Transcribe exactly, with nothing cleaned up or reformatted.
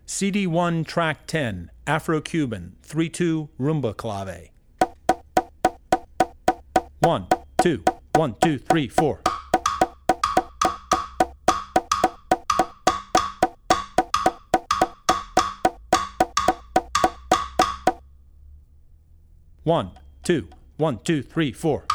C D one track ten, Afro-Cuban, three two rumba clave. One, two, one, two, three, four. One, two, one, two, three, four.